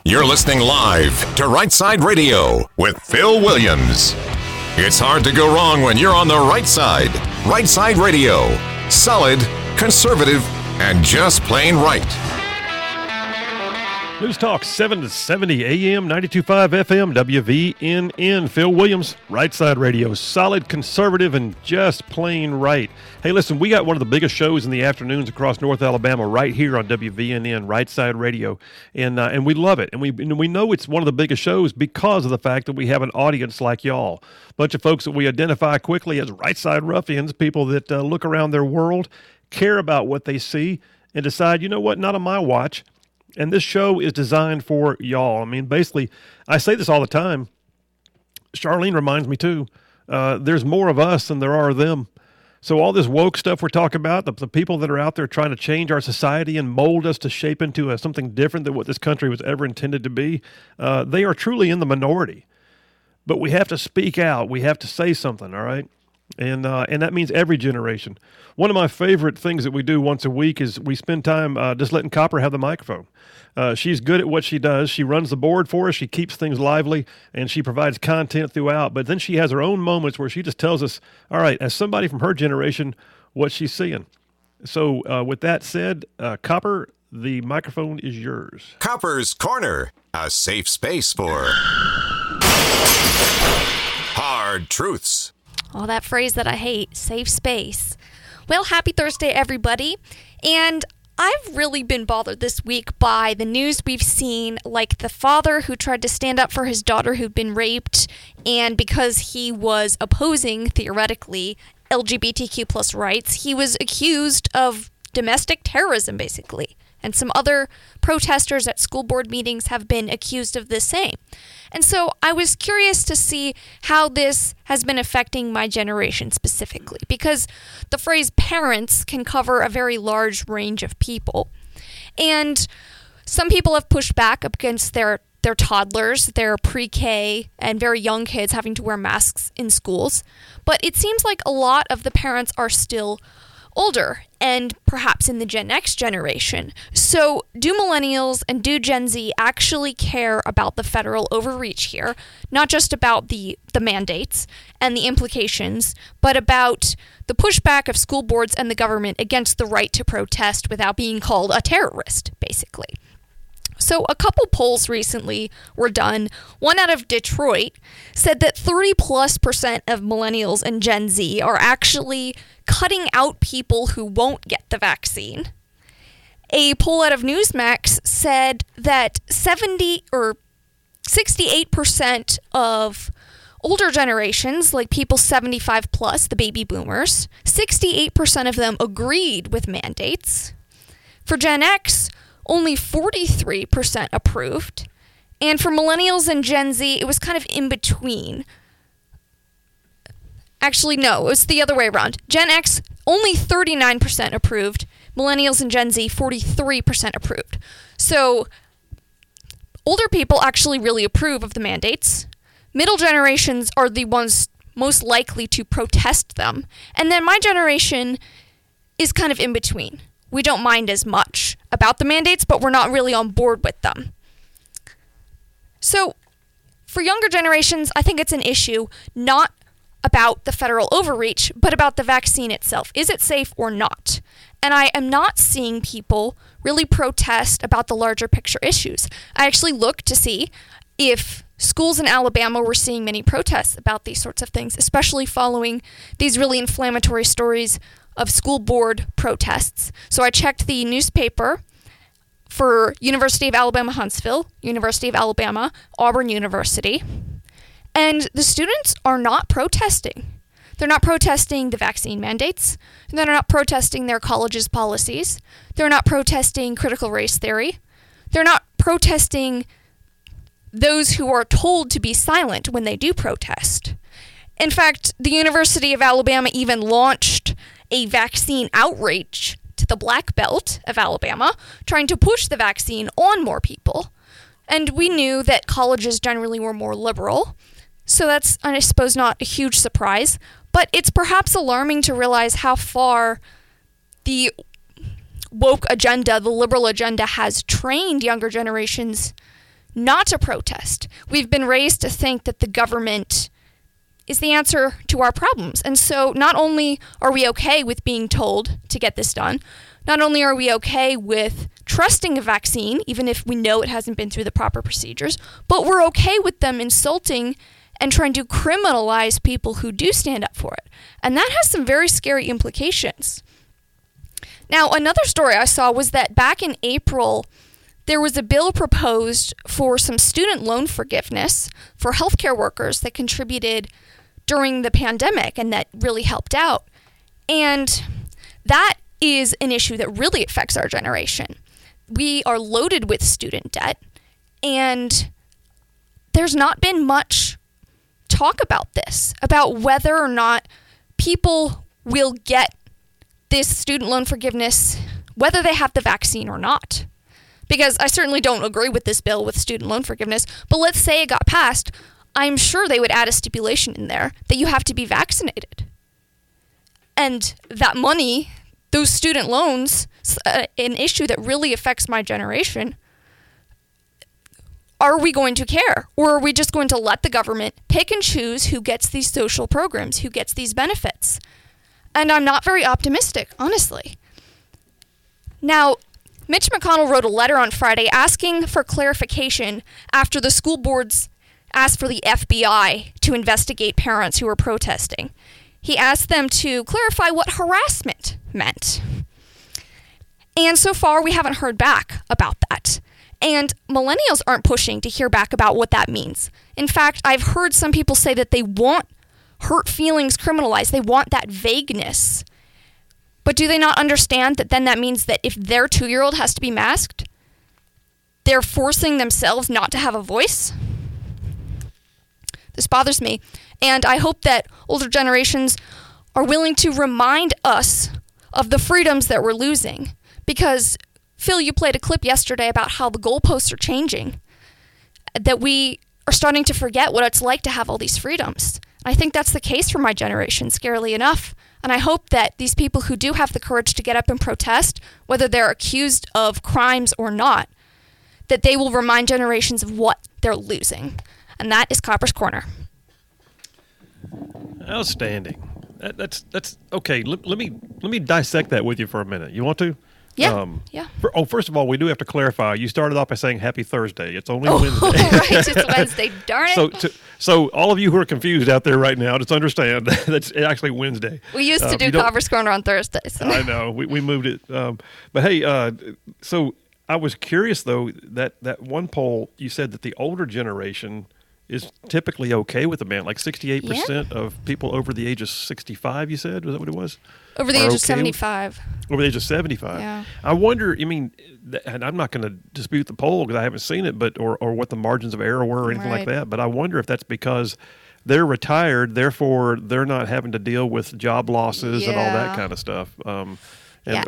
You're listening live to Right Side Radio with Phil Williams. It's hard to go wrong when you're on the right side. Right Side Radio. Solid, conservative, and just plain right. News Talk 7 to 70 AM, 92.5 FM, WVNN. Phil Williams, Right Side Radio. Solid, conservative, and just plain right. Hey, listen, we got one of the biggest shows in the afternoons across North Alabama right here on WVNN, Right Side Radio, and we love it. And we know it's one of the biggest shows because of the fact that we have an audience like y'all. A bunch of folks that we identify quickly as right side ruffians, people that look around their world, care about what they see, and decide, you know what, not on my watch. And this show is designed for y'all. I mean, basically, I say this all the time. Charlene reminds me, too. There's more of us than there are of them. So all this woke stuff we're talking about, the people that are out there trying to change our society and mold us to shape into something different than what this country was ever intended to be, they are truly in the minority. But we have to speak out. We have to say something, all right? And that means every generation. One of my favorite things that we do once a week is we spend time just letting Copper have the microphone. She's good at what she does. She runs the board for us. She keeps things lively, and she provides content throughout. But then she has her own moments where she just tells us, all right, as somebody from her generation, what she's seeing. So with that said, Copper, the microphone is yours. Copper's Corner, a safe space for hard truths. Oh, that phrase that I hate, safe space. Well, happy Thursday, everybody. And I've really been bothered this week by the news we've seen, like the father who tried to stand up for his daughter who'd been raped, and because he was opposing, theoretically, LGBTQ plus rights, he was accused of domestic terrorism, basically. And some other protesters at school board meetings have been accused of the same. And so I was curious to see how this has been affecting my generation specifically, because the phrase parents can cover a very large range of people. And some people have pushed back against their toddlers, their pre-K and very young kids having to wear masks in schools. But it seems like a lot of the parents are still older and perhaps in the Gen X generation. So do millennials and do Gen Z actually care about the federal overreach here? Not just about the mandates and the implications, but about the pushback of school boards and the government against the right to protest without being called a terrorist, basically. So a couple polls recently were done. One out of Detroit said that 30+% of millennials and Gen Z are actually cutting out people who won't get the vaccine. A poll out of Newsmax said that 68% of older generations, like people 75 plus, the baby boomers, 68% of them agreed with mandates. For Gen X, only 43% approved. And for millennials and Gen Z, it was kind of in between. Actually, no, it was the other way around. Gen X, only 39% approved. Millennials and Gen Z, 43% approved. So older people actually really approve of the mandates. Middle generations are the ones most likely to protest them. And then my generation is kind of in between. We don't mind as much about the mandates, but we're not really on board with them. So for younger generations, I think it's an issue not about the federal overreach, but about the vaccine itself. Is it safe or not? And I am not seeing people really protest about the larger picture issues. I actually looked to see if schools in Alabama were seeing many protests about these sorts of things, especially following these really inflammatory stories of school board protests. So I checked the newspaper for University of Alabama Huntsville, University of Alabama, Auburn University, and the students are not protesting. They're not protesting the vaccine mandates. They're not protesting their college's policies. They're not protesting critical race theory. They're not protesting those who are told to be silent when they do protest. In fact, the University of Alabama even launched a vaccine outreach to the Black Belt of Alabama, trying to push the vaccine on more people. And we knew that colleges generally were more liberal, so that's, I suppose, not a huge surprise. But it's perhaps alarming to realize how far the woke agenda, the liberal agenda, has trained younger generations not to protest. We've been raised to think that the government is the answer to our problems. And so not only are we okay with being told to get this done, not only are we okay with trusting a vaccine, even if we know it hasn't been through the proper procedures, but we're okay with them insulting and trying to criminalize people who do stand up for it. And that has some very scary implications. Now, another story I saw was that back in April, there was a bill proposed for some student loan forgiveness for healthcare workers that contributed during the pandemic and that really helped out. And that is an issue that really affects our generation. We are loaded with student debt, and there's not been much talk about this, about whether or not people will get this student loan forgiveness, whether they have the vaccine or not. Because I certainly don't agree with this bill with student loan forgiveness, but let's say it got passed, I'm sure they would add a stipulation in there that you have to be vaccinated. And that money, those student loans, an issue that really affects my generation, are we going to care? Or are we just going to let the government pick and choose who gets these social programs, who gets these benefits? And I'm not very optimistic, honestly. Now, Mitch McConnell wrote a letter on Friday asking for clarification after the school boards asked for the FBI to investigate parents who were protesting. He asked them to clarify what harassment meant. And so far, we haven't heard back about that. And millennials aren't pushing to hear back about what that means. In fact, I've heard some people say that they want hurt feelings criminalized. They want that vagueness. But do they not understand that then that means that if their 2-year-old has to be masked, they're forcing themselves not to have a voice? This bothers me. And I hope that older generations are willing to remind us of the freedoms that we're losing. Because, Phil, you played a clip yesterday about how the goalposts are changing. That we are starting to forget what it's like to have all these freedoms. I think that's the case for my generation, scarily enough. And I hope that these people who do have the courage to get up and protest, whether they're accused of crimes or not, that they will remind generations of what they're losing. And that is Copper's Corner. Outstanding. That's okay. Let me dissect that with you for a minute. You want to? Yeah. Yeah. First of all, we do have to clarify. You started off by saying Happy Thursday. It's only Wednesday. Right, it's Wednesday. Darn it. So all of you who are confused out there right now, just understand that's actually Wednesday. We used to do Copper's Corner on Thursdays. I know. We moved it. But hey, so I was curious though that one poll you said that the older generation is typically okay with the ban. Like 68% of people over the age of 65, you said? Was that what it was? Over the age of 75. Over the age of 75. Yeah. I wonder, and I'm not going to dispute the poll because I haven't seen it, but or what the margins of error were or anything like that, but I wonder if that's because they're retired, therefore they're not having to deal with job losses and all that kind of stuff. They're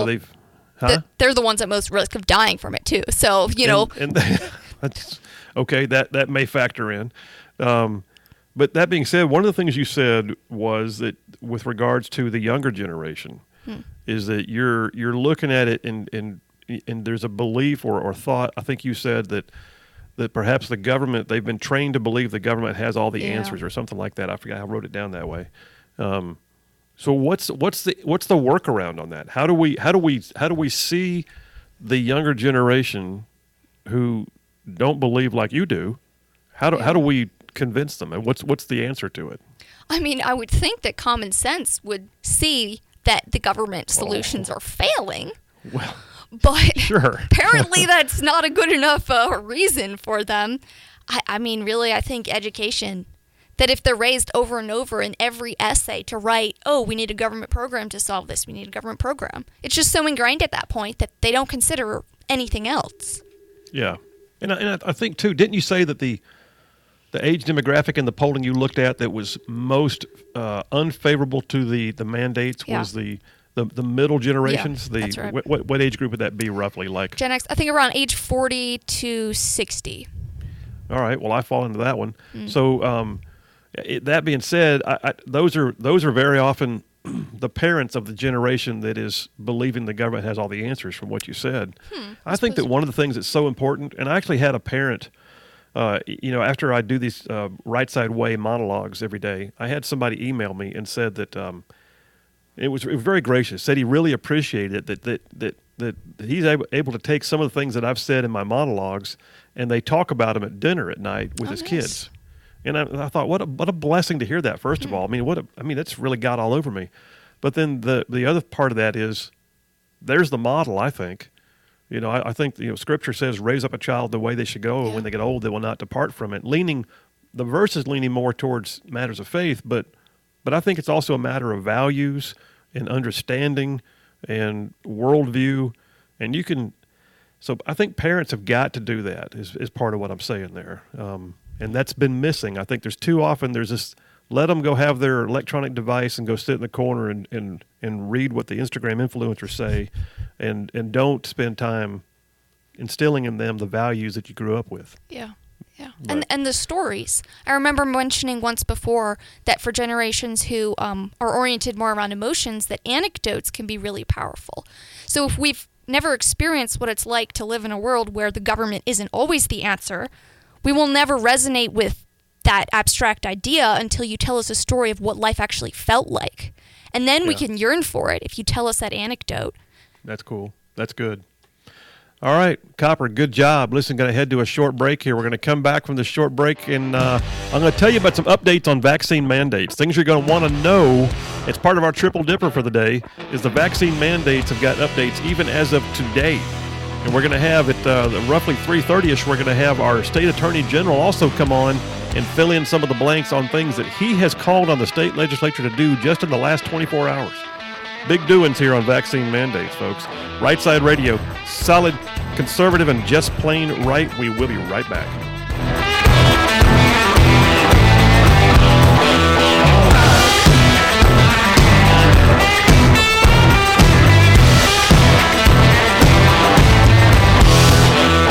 the ones at most risk of dying from it too. So, that's okay, that may factor in. But that being said, one of the things you said was that with regards to the younger generation, is that you're looking at it and there's a belief or thought. I think you said that perhaps the government, they've been trained to believe the government has all the answers or something like that. I forgot. I wrote it down that way. So what's the workaround on that? How do we see the younger generation who don't believe like you do? How do we convince them, and what's the answer to it? I mean, I would think that common sense would see that the government solutions are failing. Well, but sure. Apparently that's not a good enough reason for them. I mean, really, I think education, that if they're raised over and over in every essay to write, we need a government program to solve this, we need a government program. It's just so ingrained at that point that they don't consider anything else. Yeah. And I think, too, didn't you say that the age demographic in the polling you looked at that was most unfavorable to the mandates was the middle generations? Yeah, that's right. What age group would that be roughly? Like Gen X, I think around age 40 to 60. All right. Well, I fall into that one. So that being said, those are very often the parents of the generation that is believing the government has all the answers from what you said. I think that one of the things that's so important, and I actually had a parent, after I do these Right Side Way monologues every day, I had somebody email me and said that it was very gracious, said he really appreciated that he's able to take some of the things that I've said in my monologues, and they talk about them at dinner at night with his kids. And I thought, what a blessing to hear that. First of all, that's really got all over me. But then the other part of that is, there's the model. I think, I think Scripture says, "Raise up a child the way they should go, and when they get old, they will not depart from it." The verse is leaning more towards matters of faith, but I think it's also a matter of values and understanding and worldview, and so I think parents have got to do that. Is part of what I'm saying there. And that's been missing. I think there's too often this, let them go have their electronic device and go sit in the corner and read what the Instagram influencers say, and don't spend time instilling in them the values that you grew up with. Yeah. Right. And the stories. I remember mentioning once before that for generations who are oriented more around emotions, that anecdotes can be really powerful. So if we've never experienced what it's like to live in a world where the government isn't always the answer, we will never resonate with that abstract idea until you tell us a story of what life actually felt like. And then we can yearn for it if you tell us that anecdote. That's cool. That's good. All right, Copper, good job. Listen, going to head to a short break here. We're going to come back from this short break, and I'm going to tell you about some updates on vaccine mandates, things you're going to want to know. It's part of our triple dipper for the day, is the vaccine mandates have got updates even as of today. And we're going to have at roughly 3:30ish, we're going to have our state attorney general also come on and fill in some of the blanks on things that he has called on the state legislature to do just in the last 24 hours. Big doings here on vaccine mandates, folks. Right Side Radio, solid, conservative, and just plain right. We will be right back.